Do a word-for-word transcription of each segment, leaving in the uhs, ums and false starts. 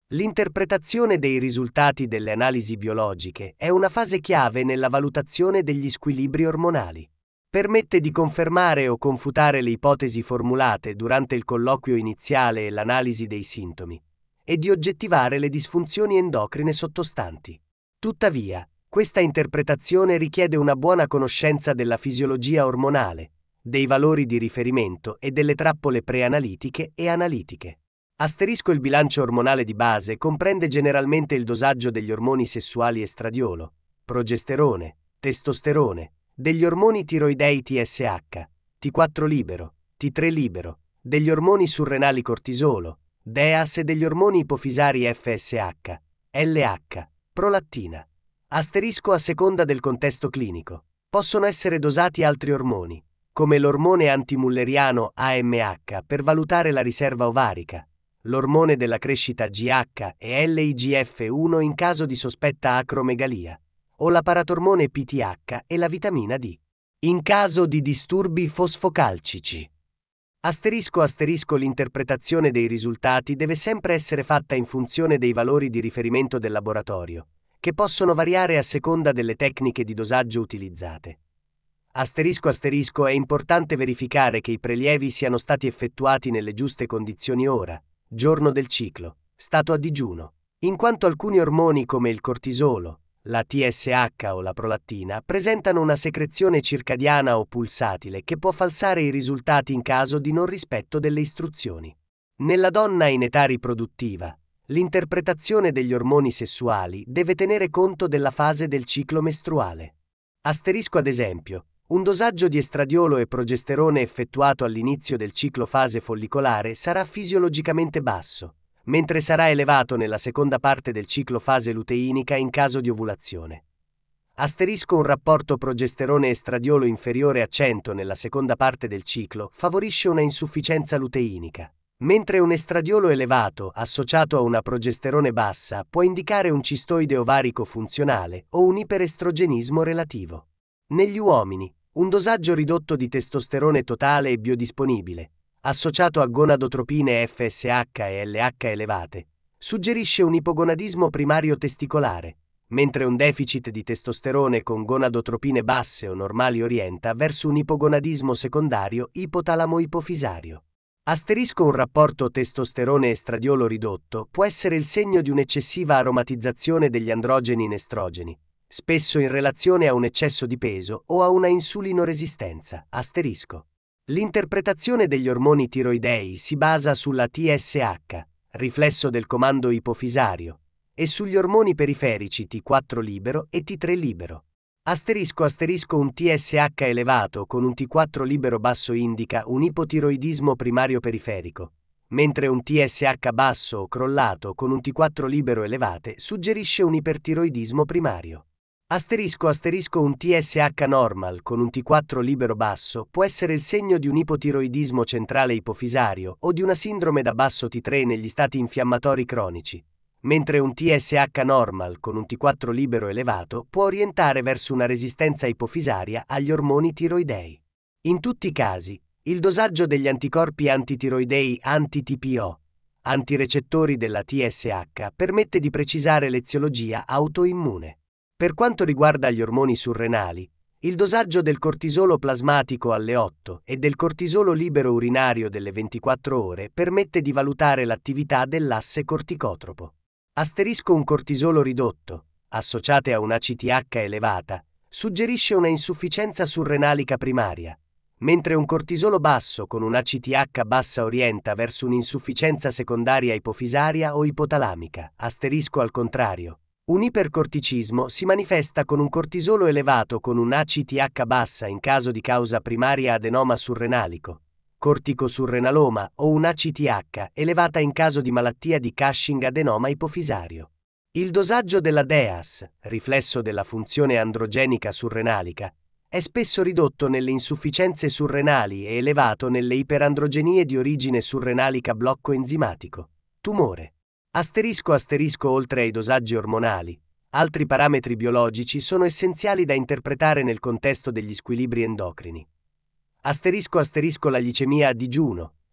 L'interpretazione dei risultati delle analisi biologiche è una fase chiave nella valutazione degli squilibri ormonali. Permette di confermare o confutare le ipotesi formulate durante il colloquio iniziale e l'analisi dei sintomi, e di oggettivare le disfunzioni endocrine sottostanti. Tuttavia, questa interpretazione richiede una buona conoscenza della fisiologia ormonale, dei valori di riferimento e delle trappole preanalitiche e analitiche. Asterisco il bilancio ormonale di base comprende generalmente il dosaggio degli ormoni sessuali estradiolo, progesterone, testosterone, degli ormoni tiroidei T S H, T quattro libero, T tre libero, degli ormoni surrenali cortisolo, D E A S e degli ormoni ipofisari F S H, L H, prolattina. Asterisco a seconda del contesto clinico. Possono essere dosati altri ormoni, come l'ormone antimulleriano A M H per valutare la riserva ovarica, l'ormone della crescita G H e L I G F uno in caso di sospetta acromegalia, o la paratormone P T H e la vitamina D, in caso di disturbi fosfocalcici. Asterisco asterisco l'interpretazione dei risultati deve sempre essere fatta in funzione dei valori di riferimento del laboratorio, che possono variare a seconda delle tecniche di dosaggio utilizzate. Asterisco asterisco è importante verificare che i prelievi siano stati effettuati nelle giuste condizioni ora, giorno del ciclo, stato a digiuno, in quanto alcuni ormoni come il cortisolo, la T S H o la prolattina presentano una secrezione circadiana o pulsatile che può falsare i risultati in caso di non rispetto delle istruzioni. Nella donna in età riproduttiva, l'interpretazione degli ormoni sessuali deve tenere conto della fase del ciclo mestruale. Asterisco ad esempio, un dosaggio di estradiolo e progesterone effettuato all'inizio del ciclo fase follicolare sarà fisiologicamente basso, mentre sarà elevato nella seconda parte del ciclo fase luteinica in caso di ovulazione. Asterisco un rapporto progesterone-estradiolo inferiore a cento nella seconda parte del ciclo favorisce una insufficienza luteinica, mentre un estradiolo elevato associato a una progesterone bassa può indicare un cistoide ovarico funzionale o un iperestrogenismo relativo. Negli uomini, un dosaggio ridotto di testosterone totale e biodisponibile, associato a gonadotropine F S H e L H elevate, suggerisce un ipogonadismo primario testicolare, mentre un deficit di testosterone con gonadotropine basse o normali orienta verso un ipogonadismo secondario ipotalamo-ipofisario. Asterisco un rapporto testosterone-estradiolo ridotto può essere il segno di un'eccessiva aromatizzazione degli androgeni in estrogeni, spesso in relazione a un eccesso di peso o a una insulinoresistenza. Asterisco. L'interpretazione degli ormoni tiroidei si basa sulla T S H, riflesso del comando ipofisario, e sugli ormoni periferici T quattro libero e T tre libero. Asterisco asterisco un T S H elevato con un T quattro libero basso indica un ipotiroidismo primario periferico, mentre un T S H basso o crollato con un T quattro libero elevate suggerisce un ipertiroidismo primario. Asterisco asterisco un T S H normal con un T quattro libero basso può essere il segno di un ipotiroidismo centrale ipofisario o di una sindrome da basso T tre negli stati infiammatori cronici, mentre un T S H normal con un T quattro libero elevato può orientare verso una resistenza ipofisaria agli ormoni tiroidei. In tutti i casi, il dosaggio degli anticorpi antitiroidei anti-T P O, antirecettori della T S H, permette di precisare l'eziologia autoimmune. Per quanto riguarda gli ormoni surrenali, il dosaggio del cortisolo plasmatico alle otto e del cortisolo libero urinario delle ventiquattro ore permette di valutare l'attività dell'asse corticotropo. Asterisco un cortisolo ridotto, associate a una C T H elevata, suggerisce una insufficienza surrenalica primaria, mentre un cortisolo basso con una C T H bassa orienta verso un'insufficienza secondaria ipofisaria o ipotalamica. Asterisco al contrario. Un ipercorticismo si manifesta con un cortisolo elevato con una C T H bassa in caso di causa primaria adenoma surrenalico, corticosurrenaloma o una C T H elevata in caso di malattia di Cushing adenoma ipofisario. Il dosaggio della D E A S, riflesso della funzione androgenica surrenalica, è spesso ridotto nelle insufficienze surrenali e elevato nelle iperandrogenie di origine surrenalica blocco enzimatico, tumore. Asterisco asterisco oltre ai dosaggi ormonali, altri parametri biologici sono essenziali da interpretare nel contesto degli squilibri endocrini. Asterisco asterisco la glicemia a digiuno,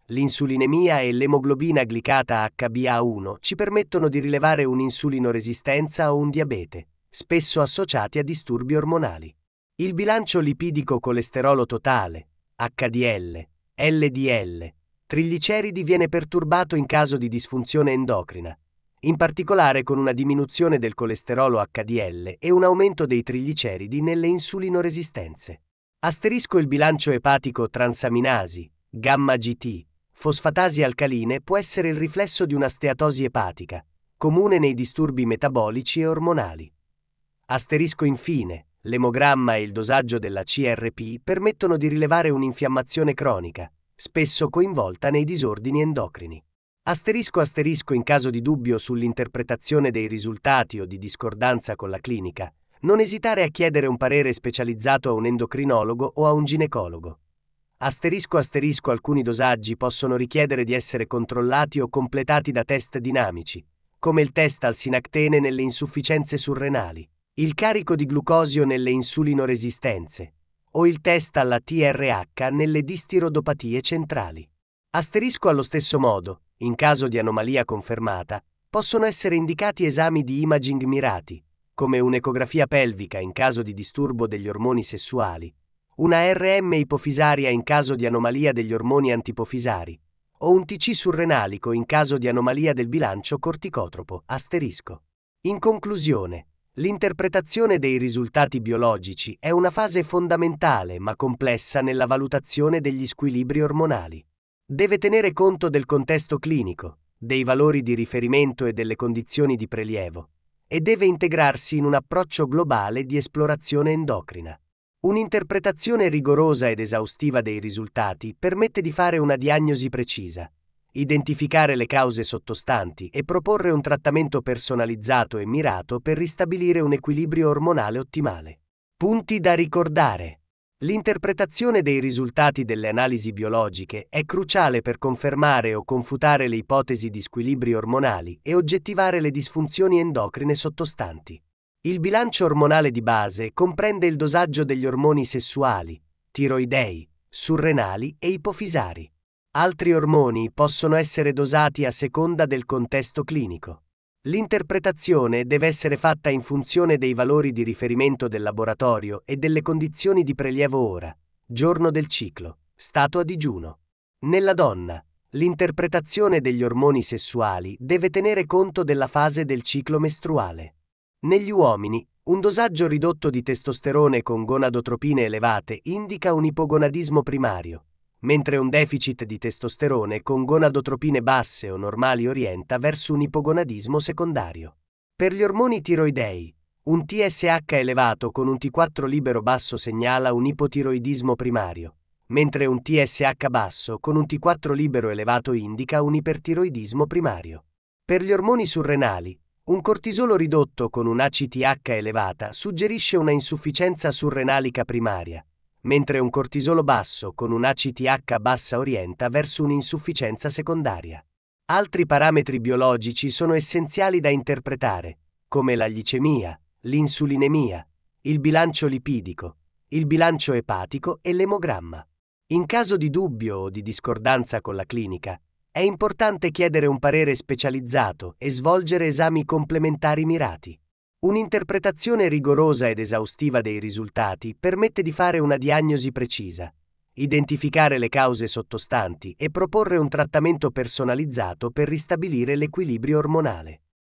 l'insulinemia e l'emoglobina glicata acca bi A uno ci permettono di rilevare un'insulinoresistenza o un diabete, spesso associati a disturbi ormonali. Il bilancio lipidico colesterolo totale, acca di elle, elle di elle, trigliceridi viene perturbato in caso di disfunzione endocrina, in particolare con una diminuzione del colesterolo acca di elle e un aumento dei trigliceridi nelle insulinoresistenze. Asterisco il bilancio epatico transaminasi, gamma G T, fosfatasi alcaline può essere il riflesso di una steatosi epatica, comune nei disturbi metabolici e ormonali. Asterisco infine, l'emogramma e il dosaggio della C R P permettono di rilevare un'infiammazione cronica, spesso coinvolta nei disordini endocrini. Asterisco asterisco in caso di dubbio sull'interpretazione dei risultati o di discordanza con la clinica, non esitare a chiedere un parere specializzato a un endocrinologo o a un ginecologo. Asterisco asterisco alcuni dosaggi possono richiedere di essere controllati o completati da test dinamici, come il test al sinactene nelle insufficienze surrenali, il carico di glucosio nelle insulinoresistenze o il test alla T R H nelle distirodopatie centrali. Asterisco allo stesso modo, in caso di anomalia confermata, possono essere indicati esami di imaging mirati, come un'ecografia pelvica in caso di disturbo degli ormoni sessuali, una R M ipofisaria in caso di anomalia degli ormoni antipofisari, o un T C surrenalico in caso di anomalia del bilancio corticotropo. Asterisco. In conclusione, l'interpretazione dei risultati biologici è una fase fondamentale ma complessa nella valutazione degli squilibri ormonali. Deve tenere conto del contesto clinico, dei valori di riferimento e delle condizioni di prelievo, e deve integrarsi in un approccio globale di esplorazione endocrina. Un'interpretazione rigorosa ed esaustiva dei risultati permette di fare una diagnosi precisa, identificare le cause sottostanti e proporre un trattamento personalizzato e mirato per ristabilire un equilibrio ormonale ottimale. Punti da ricordare. L'interpretazione dei risultati delle analisi biologiche è cruciale per confermare o confutare le ipotesi di squilibri ormonali e oggettivare le disfunzioni endocrine sottostanti. Il bilancio ormonale di base comprende il dosaggio degli ormoni sessuali, tiroidei, surrenali e ipofisari. Altri ormoni possono essere dosati a seconda del contesto clinico. L'interpretazione deve essere fatta in funzione dei valori di riferimento del laboratorio e delle condizioni di prelievo ora, giorno del ciclo, stato a digiuno. Nella donna, l'interpretazione degli ormoni sessuali deve tenere conto della fase del ciclo mestruale. Negli uomini, un dosaggio ridotto di testosterone con gonadotropine elevate indica un ipogonadismo primario, mentre un deficit di testosterone con gonadotropine basse o normali orienta verso un ipogonadismo secondario. Per gli ormoni tiroidei, un T S H elevato con un T quattro libero basso segnala un ipotiroidismo primario, mentre un T S H basso con un T quattro libero elevato indica un ipertiroidismo primario. Per gli ormoni surrenali, un cortisolo ridotto con un A C T H elevata suggerisce una insufficienza surrenalica primaria, mentre un cortisolo basso con un A C T H bassa orienta verso un'insufficienza secondaria. Altri parametri biologici sono essenziali da interpretare, come la glicemia, l'insulinemia, il bilancio lipidico, il bilancio epatico e l'emogramma. In caso di dubbio o di discordanza con la clinica, è importante chiedere un parere specializzato e svolgere esami complementari mirati. Un'interpretazione rigorosa ed esaustiva dei risultati permette di fare una diagnosi precisa, identificare le cause sottostanti e proporre un trattamento personalizzato per ristabilire l'equilibrio ormonale.